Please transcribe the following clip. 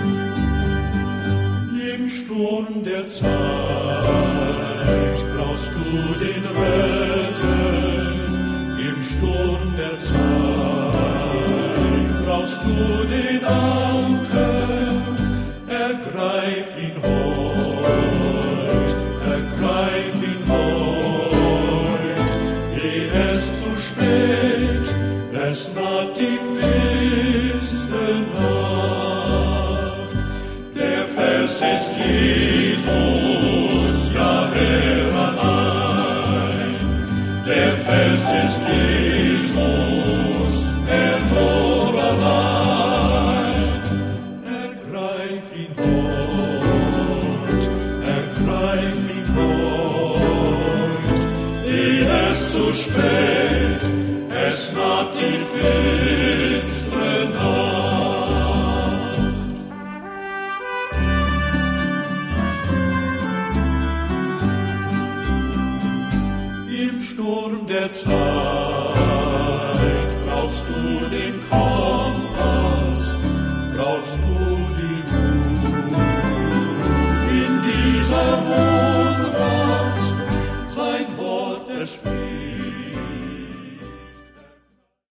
Im Sturm der Zeit brauchst du den Retter. Im Sturm der Zeit brauchst du den Anker. Ergreif ihn heut, ergreif ihn heut, ehe es zu spät, es naht die finste Nacht. Der Fels ist Jesus, ja er allein. Der Fels ist Jesus, er nur allein. Ergreif ihn heut, ehe es zu spät, es naht die finstere Nacht. Im Sturm der Zeit brauchst du den Kampf.